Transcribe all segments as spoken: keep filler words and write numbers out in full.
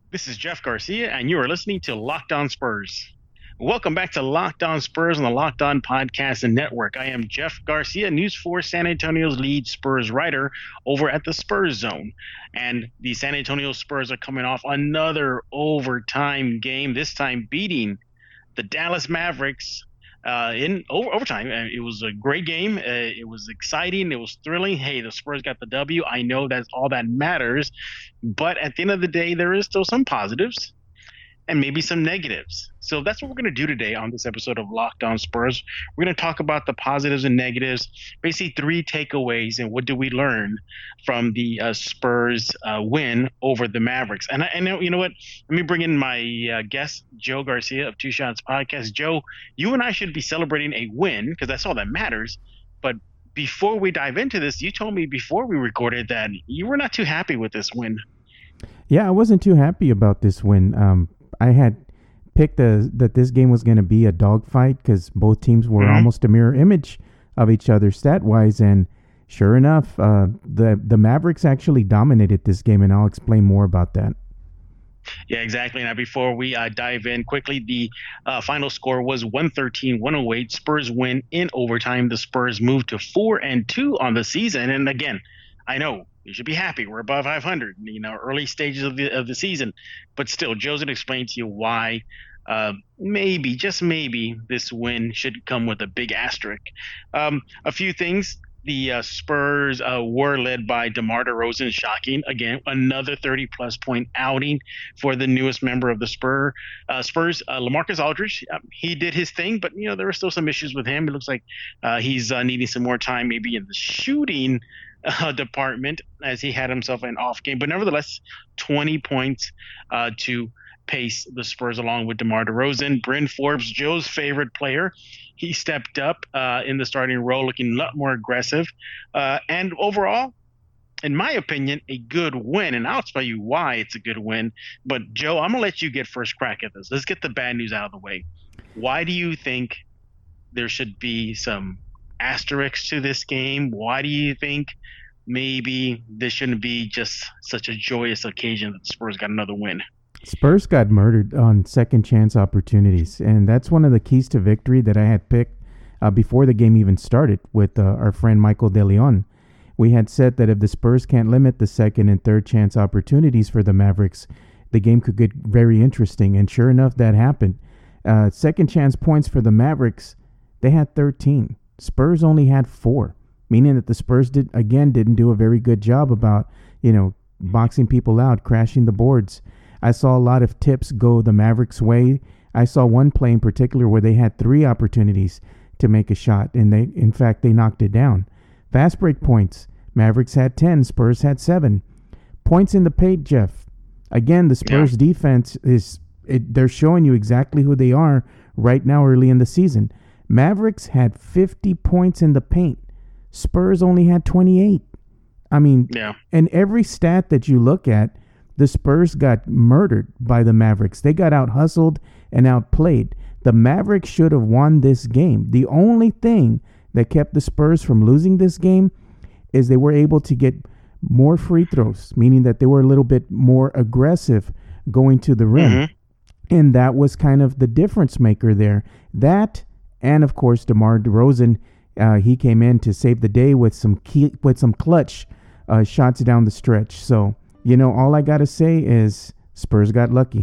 This is Jeff Garcia, and you are listening to Locked On Spurs. Welcome back to Locked On Spurs on the Locked On Podcast and Network. I am Jeff Garcia, News four San Antonio's lead Spurs writer over at the Spurs Zone. And the San Antonio Spurs are coming off another overtime game, this time beating the Dallas Mavericks uh, in over, overtime. Uh, It was a great game. Uh, it was exciting. It was thrilling. Hey, the Spurs got the W. I know that's all that matters. But at the end of the day, there is still some positives and maybe some negatives. So that's what we're going to do today on this episode of Locked On Spurs. We're going to talk about the positives and negatives, basically three takeaways, and what do we learn from the uh, Spurs uh, win over the Mavericks. And I, I know, you know what? Let me bring in my uh, guest, Joe Garcia of Two Shots Podcast. Joe, you and I should be celebrating a win because that's all that matters. But before we dive into this, you told me before we recorded that you were not too happy with this win. Yeah, I wasn't too happy about this win. Um, I had picked a, that this game was going to be a dogfight because both teams were Mhm. almost a mirror image of each other stat wise, and sure enough, uh, the the Mavericks actually dominated this game, and I'll explain more about that. Yeah, exactly. Now, before we uh, dive in quickly, the uh, final score was one thirteen one oh eight. Spurs win in overtime. The Spurs move to four and two on the season. And again, I know you should be happy. We're above five hundred, you know, early stages of the of the season. But still, Joe's going to explain to you why uh, maybe, just maybe, this win should come with a big asterisk. Um, a few things. The uh, Spurs uh, were led by DeMar DeRozan, shocking. Again, another thirty-plus point outing for the newest member of the Spur uh, Spurs, uh, LaMarcus Aldridge. Um, he did his thing, but you know there were still some issues with him. It looks like uh, he's uh, needing some more time, maybe in the shooting uh, department, as he had himself an off game. But nevertheless, twenty points uh, to pace the Spurs along with DeMar DeRozan. Bryn Forbes, Joe's favorite player, he stepped up uh, in the starting role, looking a lot more aggressive. Uh, and overall, in my opinion, a good win. And I'll tell you why it's a good win. But Joe, I'm gonna let you get first crack at this. Let's get the bad news out of the way. Why do you think there should be some asterisks to this game? Why do you think maybe this shouldn't be just such a joyous occasion that the Spurs got another win? Spurs got murdered on second chance opportunities, and that's one of the keys to victory that I had picked uh, before the game even started with uh, our friend Michael DeLeon. We had said that if the Spurs can't limit the second and third chance opportunities for the Mavericks, the game could get very interesting, and sure enough, that happened. Uh, second chance points for the Mavericks, they had thirteen. Spurs only had four, meaning that the Spurs did again didn't do a very good job about, you know, boxing people out, crashing the boards. I saw a lot of tips go the Mavericks' way. I saw one play in particular where they had three opportunities to make a shot, and they, in fact, they knocked it down. Fast break points. Mavericks had ten, Spurs had seven. Points in the paint, Jeff. Again, the Spurs Yeah. defense is it, they're showing you exactly who they are right now early in the season. Mavericks had fifty points in the paint. Spurs only had twenty-eight. I mean, Yeah. and every stat that you look at, the Spurs got murdered by the Mavericks. They got out hustled and outplayed. The Mavericks should have won this game. The only thing that kept the Spurs from losing this game is they were able to get more free throws, meaning that they were a little bit more aggressive going to the rim. Mhm. And that was kind of the difference maker there. That, and of course, DeMar DeRozan, uh, he came in to save the day with some key, with some clutch uh, shots down the stretch. So, you know, all I got to say is Spurs got lucky.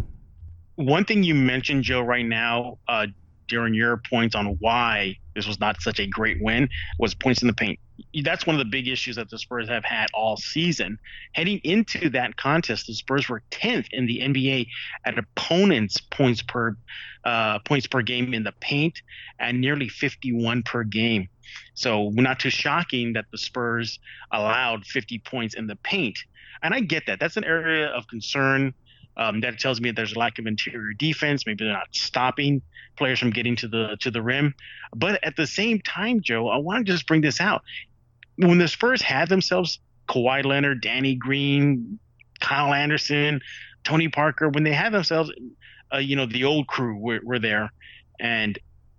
One thing you mentioned, Joe, right now, uh, during your points on why this was not such a great win, was points in the paint. That's one of the big issues that the Spurs have had all season. Heading into that contest, the Spurs were tenth in the N B A at opponents' points per uh, points per game in the paint, and nearly fifty-one per game. So not too shocking that the Spurs allowed fifty points in the paint. And I get that. That's an area of concern. Um, that tells me that there's a lack of interior defense. Maybe they're not stopping players from getting to the to the rim. But at the same time, Joe, I want to just bring this out. When the Spurs had themselves Kawhi Leonard, Danny Green, Kyle Anderson, Tony Parker, when they had themselves, uh, you know, the old crew were, were there, and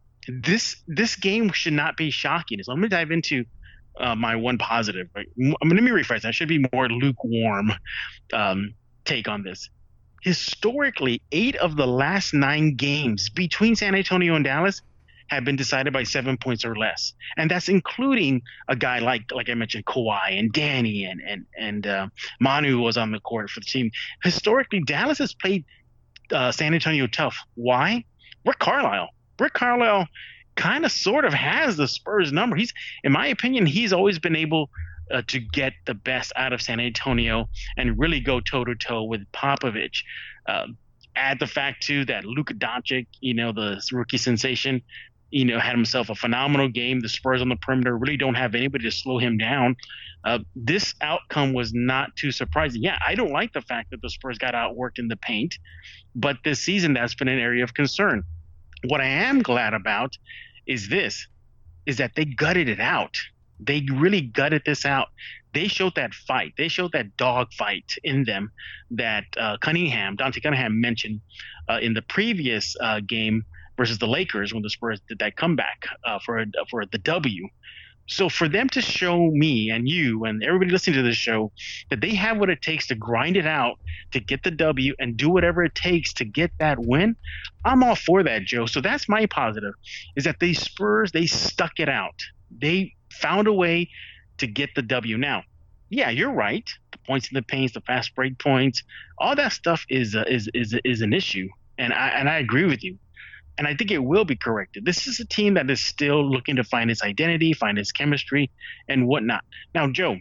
this this game should not be shocking. So I'm going to dive into uh, my one positive. Right? I'm going to rephrase. I should be more lukewarm um, take on this. historically, eight of the last nine games between San Antonio and Dallas have been decided by seven points or less, and that's including a guy like like I mentioned, Kawhi and Danny and and and uh, Manu was on the court for the team. Historically, Dallas has played uh, San Antonio tough. Why? Rick Carlisle. Rick Carlisle kind of sort of has the Spurs number. He's, in my opinion, he's always been able uh, to get the best out of San Antonio and really go toe to toe with Popovich. Uh, add the fact too that Luka Doncic, you know, the rookie sensation, you know, had himself a phenomenal game. The Spurs on the perimeter really don't have anybody to slow him down. Uh, this outcome was not too surprising. Yeah, I don't like the fact that the Spurs got outworked in the paint, but this season that's been an area of concern. What I am glad about is this, is that they gutted it out. They really gutted this out. They showed that fight. They showed that dog fight in them that uh, Cunningham, Dante Cunningham mentioned uh, in the previous uh, game versus the Lakers when the Spurs did that comeback uh, for a, for the W. So for them to show me and you and everybody listening to this show that they have what it takes to grind it out, to get the W and do whatever it takes to get that win, I'm all for that, Joe. So that's my positive, is that these Spurs, they stuck it out. They found a way to get the W. Now, yeah, you're right. The points in the paints, the fast break points, all that stuff is uh, is is is an issue, and I and I agree with you. And I think it will be corrected. This is a team that is still looking to find its identity, find its chemistry, and whatnot. Now, Joe,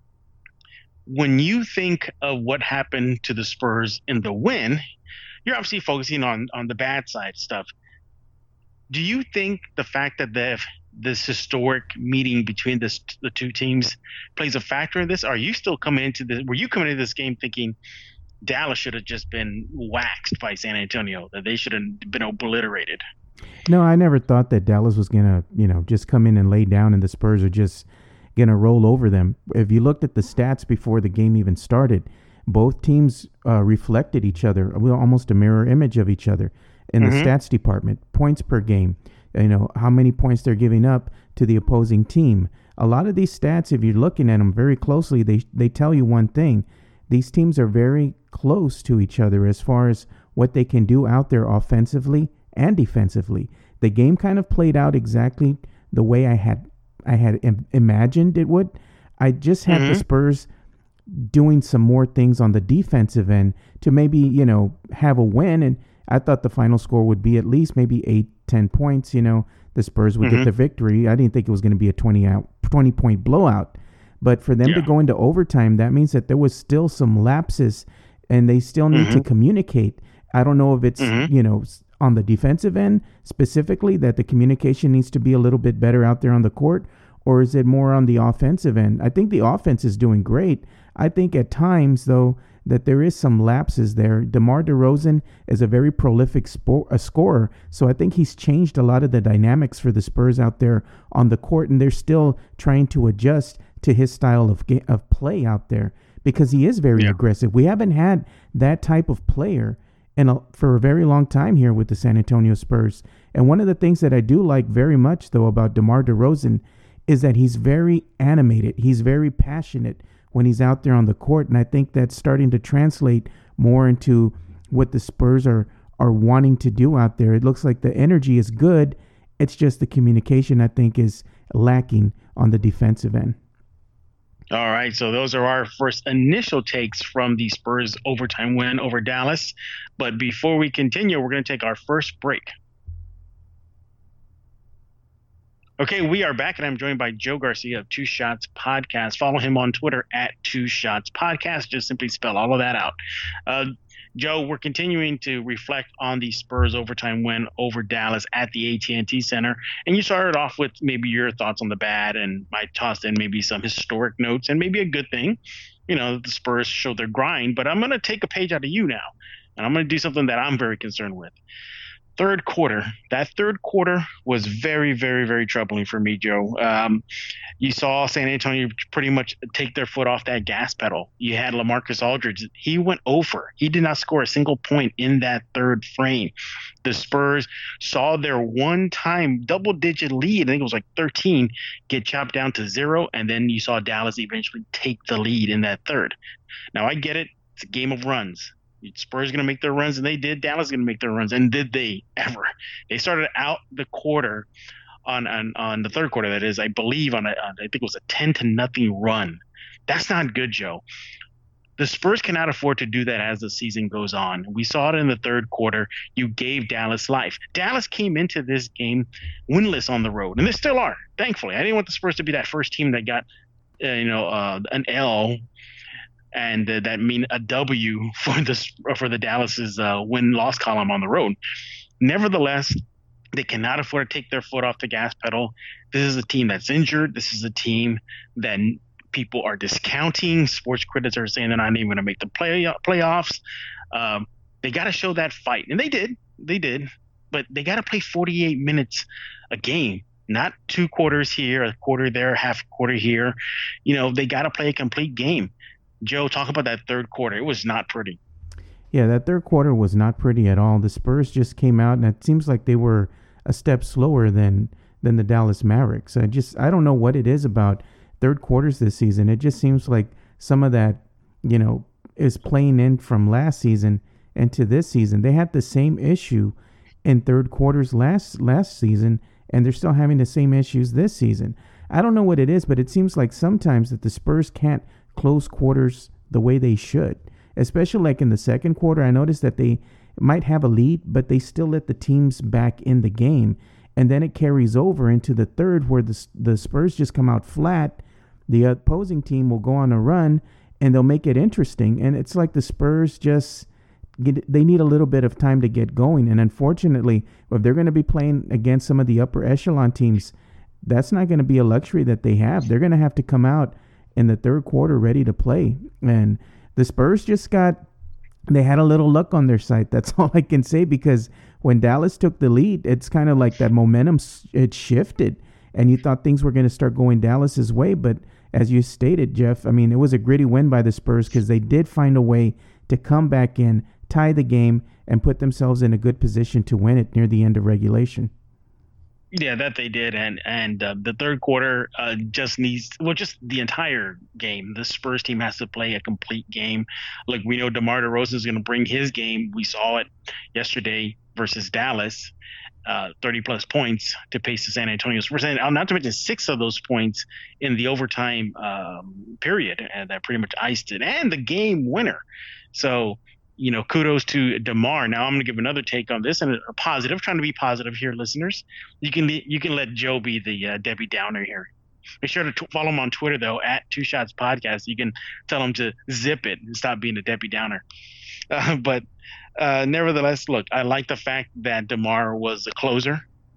when you think of what happened to the Spurs in the win, you're obviously focusing on on the bad side stuff. Do you think the fact that the this historic meeting between this, the two teams plays a factor in this? Are you still coming into this? Were you coming into this game thinking Dallas should have just been waxed by San Antonio, that they should have been obliterated? No, I never thought that Dallas was going to, you know, just come in and lay down and the Spurs are just going to roll over them. If you looked at the stats before the game even started, both teams uh, reflected each other, almost a mirror image of each other in mm-hmm. the stats department. Points per game, you know, how many points they're giving up to the opposing team. A lot of these stats, if you're looking at them very closely, they they tell you one thing. These teams are very close to each other as far as what they can do out there offensively and defensively. The game kind of played out exactly the way I had I had im- imagined it would. I just had mm-hmm. the Spurs doing some more things on the defensive end to maybe, you know, have a win. And I thought the final score would be at least maybe eight, ten points. You know, the Spurs would mm-hmm. get the victory. I didn't think it was going to be a twenty out, twenty point blowout. But for them yeah. to go into overtime, that means that there was still some lapses and they still need mm-hmm. to communicate. I don't know if it's, mm-hmm. you know, on the defensive end specifically that the communication needs to be a little bit better out there on the court, or is it more on the offensive end? I think the offense is doing great. I think at times, though, that there is some lapses there. DeMar DeRozan is a very prolific spo- a scorer, so I think he's changed a lot of the dynamics for the Spurs out there on the court, and they're still trying to adjust to his style of ga- of play out there because he is very yeah. aggressive. We haven't had that type of player in a, for a very long time here with the San Antonio Spurs. And one of the things that I do like very much, though, about DeMar DeRozan is that he's very animated. He's very passionate when he's out there on the court, and I think that's starting to translate more into what the Spurs are are wanting to do out there. It looks like the energy is good. It's just the communication, I think, is lacking on the defensive end. All right, so those are our first initial takes from the Spurs overtime win over Dallas. But before we continue, we're going to take our first break. Okay, we are back, and I'm joined by Joe Garcia of Two Shots Podcast. Follow him on Twitter at Two Shots Podcast. Just simply spell all of that out. Uh, Joe, we're continuing to reflect on the Spurs overtime win over Dallas at the A T and T Center. And you started off with maybe your thoughts on the bad, and I tossed in maybe some historic notes and maybe a good thing. You know, the Spurs showed their grind, but I'm going to take a page out of you now, and I'm going to do something that I'm very concerned with. Third quarter, that third quarter was very, very, very troubling for me, Joe. Um, you saw San Antonio pretty much take their foot off that gas pedal. You had LaMarcus Aldridge. He went over. He did not score a single point in that third frame. The Spurs saw their one-time double-digit lead, I think it was like thirteen, get chopped down to zero, and then you saw Dallas eventually take the lead in that third. Now, I get it. It's a game of runs. Spurs going to make their runs, and they did. Dallas going to make their runs, and did they ever? They started out the quarter on on, on the third quarter. That is, I believe on a, on, I think it was a ten to nothing run. That's not good, Joe. The Spurs cannot afford to do that as the season goes on. We saw it in the third quarter. You gave Dallas life. Dallas came into this game winless on the road, and they still are. Thankfully, I didn't want the Spurs to be that first team that got, uh, you know, uh, an L. And uh, that mean a W for the for the Dallas's uh, win-loss column on the road. Nevertheless, they cannot afford to take their foot off the gas pedal. This is a team that's injured. This is a team that people are discounting. Sports critics are saying they're not even going to make the play playoffs. Um, they got to show that fight, and they did. They did, but they got to play forty-eight minutes a game. Not two quarters here, a quarter there, half a quarter here. You know, they got to play a complete game. Joe, talk about that third quarter. It was not pretty. Yeah, that third quarter was not pretty at all. The Spurs just came out, and it seems like they were a step slower than than the Dallas Mavericks. I just I don't know what it is about third quarters this season. It just seems like some of that, you know, is playing in from last season into this season. They had the same issue in third quarters last last season, and they're still having the same issues this season. I don't know what it is, but it seems like sometimes that the Spurs can't close quarters the way they should, especially like in the second quarter. I noticed that they might have a lead, but they still let the teams back in the game, and then it carries over into the third where the the Spurs just come out flat. The opposing team will go on a run, and they'll make it interesting, and it's like the Spurs just get, they need a little bit of time to get going, and unfortunately, if they're going to be playing against some of the upper echelon teams, that's not going to be a luxury that they have. They're going to have to come out in the third quarter ready to play. And the Spurs just got, they had a little luck on their side. That's all I can say, because when Dallas took the lead, it's kind of like that momentum, it shifted, and you thought things were going to start going Dallas's way. But as you stated, Jeff, I mean, it was a gritty win by the Spurs because they did find a way to come back in, tie the game, and put themselves in a good position to win it near the end of regulation. Yeah, that they did, and and uh, the third quarter uh, just needs, well, just the entire game. The Spurs team has to play a complete game. Like, we know DeMar DeRozan is going to bring his game. We saw it yesterday versus Dallas, uh, thirty plus points to pace the San Antonio Spurs, and not to mention six of those points in the overtime um, period, and that pretty much iced it, and the game winner. So, you know, kudos to DeMar. Now I'm going to give another take on this, and a positive, trying to be positive here, listeners. You can you can let Joe be the uh, Debbie Downer here. Make sure to t- follow him on Twitter, though, at Two Shots Podcast. You can tell him to zip it and stop being a Debbie Downer. Uh, but uh, nevertheless, look, I like the fact that DeMar was a closer.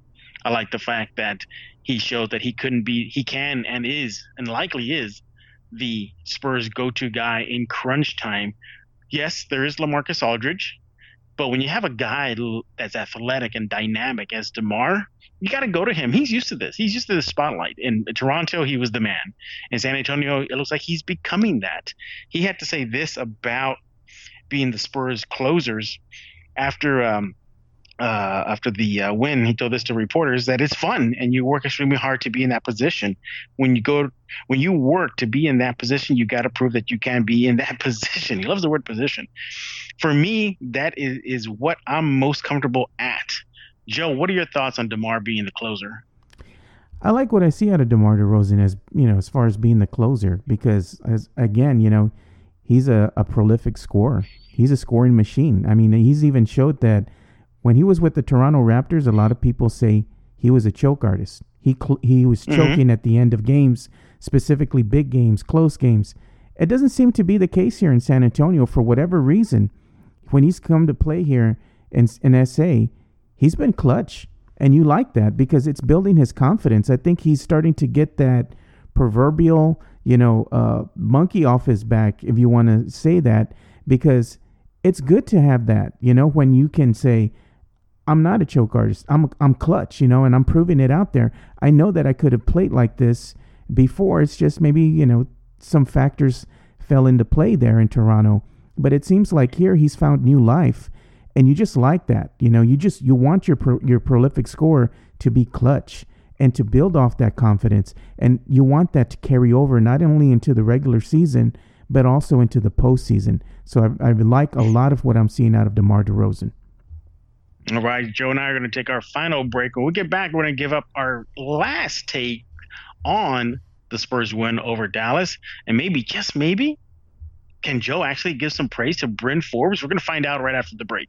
I like the fact that he showed that he couldn't be, he can and is, and likely is, the Spurs go-to guy in crunch time. Yes, there is LaMarcus Aldridge, but when you have a guy that's athletic and dynamic as DeMar, you got to go to him. He's used to this. He's used to the spotlight. In Toronto, he was the man. In San Antonio, it looks like he's becoming that. He had to say this about being the Spurs closers after um, uh, after the uh, win. He told this to reporters that it's fun and you work extremely hard to be in that position. When you go, when you work to be in that position, you got to prove that you can be in that position. He loves the word position. For me, that is, is what I'm most comfortable at. Joe, what are your thoughts on DeMar being the closer? I like what I see out of DeMar DeRozan as, you know, as far as being the closer, because as again, you know, he's a, a prolific scorer. He's a scoring machine. I mean, he's even showed that when he was with the Toronto Raptors, a lot of people say he was a choke artist. He cl- he was choking mm-hmm. at the end of games, specifically big games, close games. It doesn't seem to be the case here in San Antonio for whatever reason. When he's come to play here in, in S A, he's been clutch, and you like that because it's building his confidence. I think he's starting to get that proverbial, you know, uh, monkey off his back, if you want to say that, because it's good to have that, you know, when you can say, I'm not a choke artist. I'm I'm clutch, you know, and I'm proving it out there. I know that I could have played like this before. It's just maybe, you know, some factors fell into play there in Toronto. But it seems like here he's found new life, and you just like that. You know, you just you want your pro, your prolific scorer to be clutch and to build off that confidence, and you want that to carry over not only into the regular season but also into the postseason. So I, I like a lot of what I'm seeing out of DeMar DeRozan. All right, Joe and I are going to take our final break. When we get back, we're going to give up our last take on the Spurs win over Dallas. And maybe, just maybe, can Joe actually give some praise to Bryn Forbes? We're going to find out right after the break.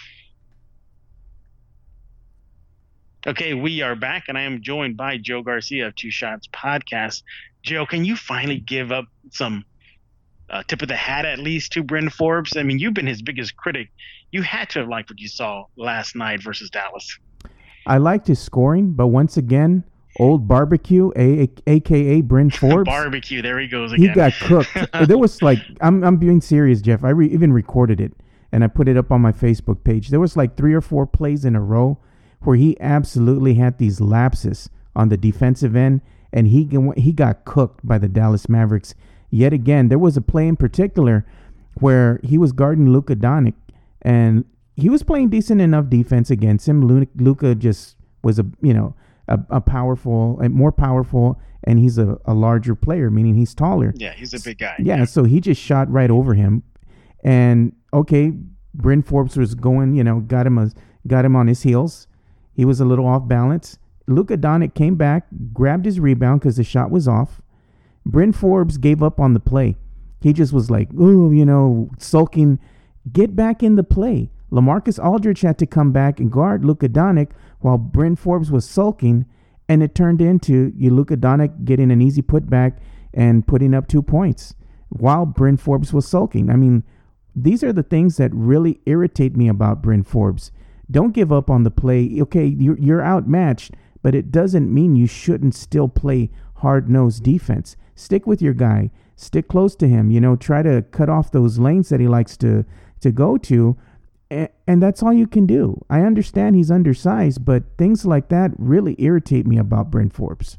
Okay, we are back, and I am joined by Joe Garcia of Two Shots Podcast. Joe, can you finally give up some uh, tip of the hat at least to Bryn Forbes? I mean, you've been his biggest critic. You had to have liked what you saw last night versus Dallas. I liked his scoring, but once again, Old Barbecue, a, a, aka Bryn Forbes. Barbecue, there he goes again. He got cooked. There was like, I'm I'm being serious, Jeff. I re- even recorded it, and I put it up on my Facebook page. There was like three or four plays in a row where he absolutely had these lapses on the defensive end, and he he got cooked by the Dallas Mavericks. Yet again, there was a play in particular where he was guarding Luka Doncic, and he was playing decent enough defense against him. Luka just was a you know a, a powerful, more powerful, and he's a, a larger player, meaning he's taller. Yeah, he's a big guy. Yeah, yeah, so he just shot right over him, and okay, Bryn Forbes was going, you know, got him a, got him on his heels. He was a little off balance. Luka Doncic came back, grabbed his rebound because the shot was off. Bryn Forbes gave up on the play. He just was like, ooh, you know, sulking. Get back in the play. LaMarcus Aldridge had to come back and guard Luka Doncic while Bryn Forbes was sulking, and it turned into you Luka Doncic getting an easy putback and putting up two points while Bryn Forbes was sulking. I mean, these are the things that really irritate me about Bryn Forbes. Don't give up on the play. Okay, you're, you're outmatched, but it doesn't mean you shouldn't still play hard-nosed defense. Stick with your guy. Stick close to him. You know, try to cut off those lanes that he likes to, to go to, and, and that's all you can do. I understand he's undersized, but things like that really irritate me about Bryn Forbes.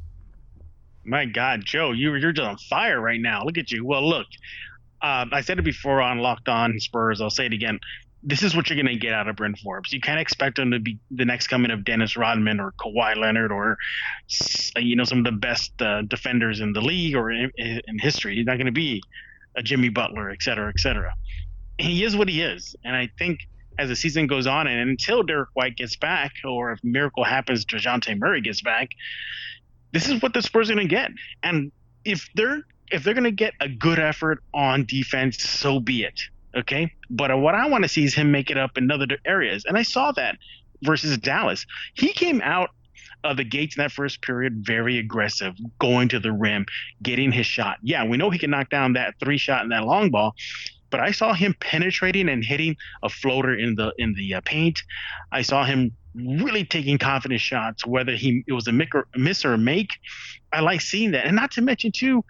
My God, Joe, you, you're just on fire right now. Look at you. Well, look, uh, I said it before on Locked On Spurs. I'll say it again. This is what you're going to get out of Bryn Forbes. You can't expect him to be the next coming of Dennis Rodman or Kawhi Leonard or, you know, some of the best uh, defenders in the league or in, in history. He's not going to be a Jimmy Butler, et cetera, et cetera. He is what he is. And I think as the season goes on and until Derek White gets back or if miracle happens, DeJounte Murray gets back, this is what the Spurs are going to get. And if they're if they're going to get a good effort on defense, so be it. Okay, but what I want to see is him make it up in other areas, and I saw that versus Dallas. He came out of the gates in that first period very aggressive, going to the rim, getting his shot. Yeah, we know he can knock down that three shot and that long ball, but I saw him penetrating and hitting a floater in the in the uh, paint. I saw him really taking confident shots, whether he it was a miss or a make. I like seeing that, and not to mention too,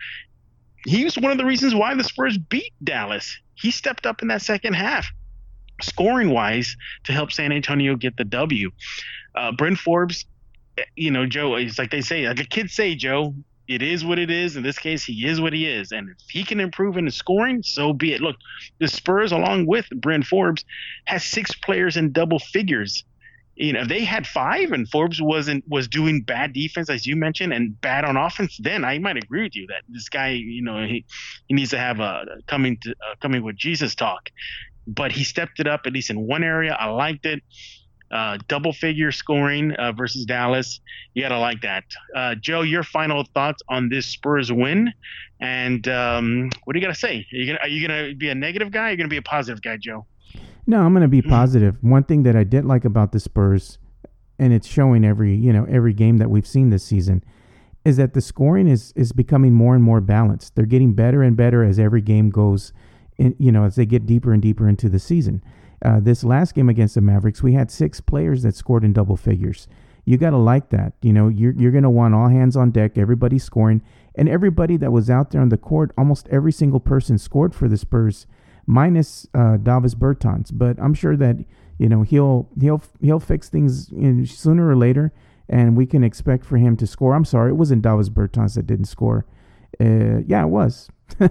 he was one of the reasons why the Spurs beat Dallas. He stepped up in that second half, scoring-wise, to help San Antonio get the W. Uh, Bryn Forbes, you know, Joe, it's like they say, like the kids say, Joe, it is what it is. In this case, he is what he is. And if he can improve in his scoring, so be it. Look, the Spurs, along with Bryn Forbes, has six players in double figures. You know, if they had five and Forbes wasn't was doing bad defense, as you mentioned, and bad on offense, then I might agree with you that this guy, you know, he, he needs to have a coming to uh, coming with Jesus talk. But he stepped it up at least in one area. I liked it. Uh, double figure scoring uh, versus Dallas. You gotta like that. Uh, Joe, your final thoughts on this Spurs win, and um, what do you gotta say? Are you gonna are you gonna be a negative guy? Or are you gonna be a positive guy, Joe? No, I'm going to be positive. One thing that I did like about the Spurs, and it's showing every, you know, every game that we've seen this season, is that the scoring is is becoming more and more balanced. They're getting better and better as every game goes, in, you know, as they get deeper and deeper into the season. Uh, this last game against the Mavericks, we had six players that scored in double figures. You got to like that. You know, you're you're going to want all hands on deck, everybody scoring, and everybody that was out there on the court, almost every single person scored for the Spurs, minus uh, Davis Bertans. But I'm sure that, you know, he'll he'll he'll fix things in, sooner or later, and we can expect for him to score. I'm sorry, it wasn't Davis Bertans that didn't score. Uh, yeah, it was.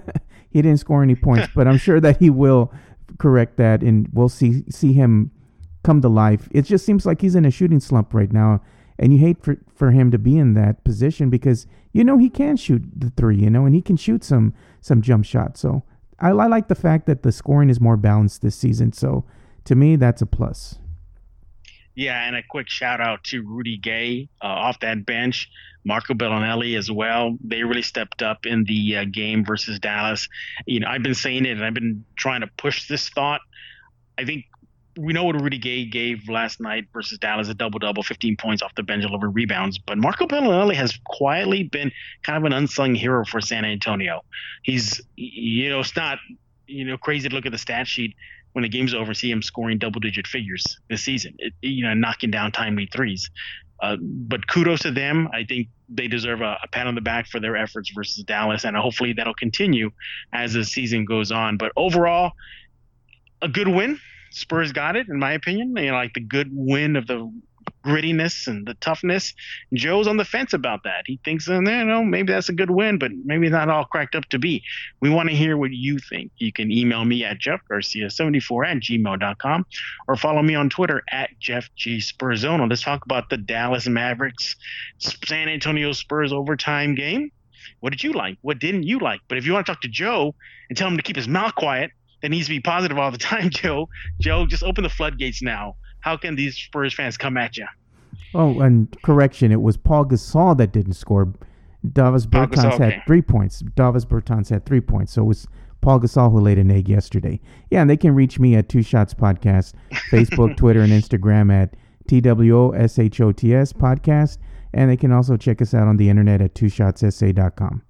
He didn't score any points, but I'm sure that he will correct that, and we'll see see him come to life. It just seems like he's in a shooting slump right now, and you hate for, for him to be in that position because you know he can shoot the three, you know, and he can shoot some some jump shots. So I, I like the fact that the scoring is more balanced this season. So to me, that's a plus. Yeah, and a quick shout out to Rudy Gay uh, off that bench, Marco Bellinelli as well. They really stepped up in the uh, game versus Dallas. You know, I've been saying it, and I've been trying to push this thought. I think we know what Rudy Gay gave last night versus Dallas, a double-double, fifteen points off the bench, eleven rebounds. But Marco Bellinelli has quietly been kind of an unsung hero for San Antonio. He's, you know, it's not, you know, crazy to look at the stat sheet when the game's over, see him scoring double-digit figures this season, it, you know, knocking down timely threes. Uh, but kudos to them. I think they deserve a, a pat on the back for their efforts versus Dallas, and hopefully that'll continue as the season goes on. But overall, a good win. Spurs got it, in my opinion. You know, like the good win of the grittiness and the toughness. Joe's on the fence about that. He thinks, you know, maybe that's a good win, but maybe not all cracked up to be. We want to hear what you think. You can email me at jeff garcia seventy-four at gmail dot com or follow me on Twitter at Jeff G Spurzona. Let's talk about the Dallas Mavericks San Antonio Spurs overtime game. What did you like? What didn't you like? But if you want to talk to Joe and tell him to keep his mouth quiet, that needs to be positive all the time, Joe. Joe, just open the floodgates now. How can these Spurs fans come at you? Oh, and correction, it was Paul Gasol that didn't score. Davis Bertans Gasol, okay. had three points. Davis Bertans had three points. So it was Paul Gasol who laid an egg yesterday. Yeah, and they can reach me at Two Shots Podcast, Facebook, Twitter, and Instagram at T W O S H O T S Podcast. And they can also check us out on the internet at two shots s a dot com.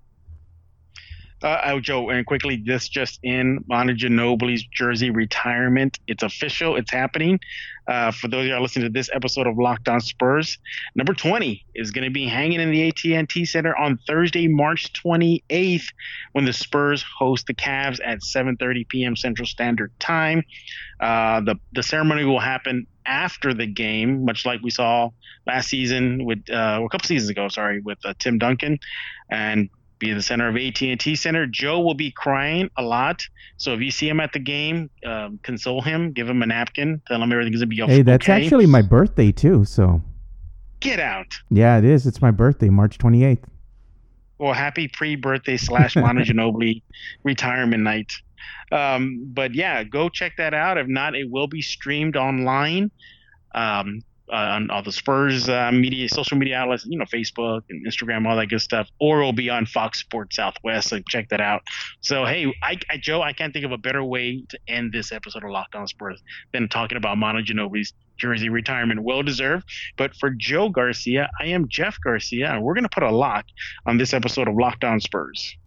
Uh, Joe, and quickly, this just in, Manu Ginobili's jersey retirement. It's official. It's happening. Uh, for those of you are listening to this episode of Locked On Spurs, number twenty is going to be hanging in the A T and T Center on Thursday, March twenty-eighth, when the Spurs host the Cavs at seven thirty p.m. Central Standard Time. Uh, the, the ceremony will happen after the game, much like we saw last season with, uh, or a couple seasons ago, sorry, with uh, Tim Duncan. And be in the center of A T and T Center. Joe will be crying a lot, so if you see him at the game, um, console him, give him a napkin, tell him everything's gonna be okay. Hey, that's actually my birthday too, so get out. Yeah, it is. It's my birthday, March twenty-eighth. Well, happy pre-birthday slash Manu Ginobili retirement night. Um, but yeah, go check that out. If not, it will be streamed online. Um, Uh, on all the Spurs uh, media, social media outlets, you know, Facebook and Instagram, all that good stuff, or it'll be on Fox Sports Southwest. So check that out. So, hey, I, I, Joe, I can't think of a better way to end this episode of Locked On Spurs than talking about Manu Ginobili's jersey retirement. Well deserved. But for Joe Garcia, I am Jeff Garcia, and we're going to put a lock on this episode of Locked On Spurs.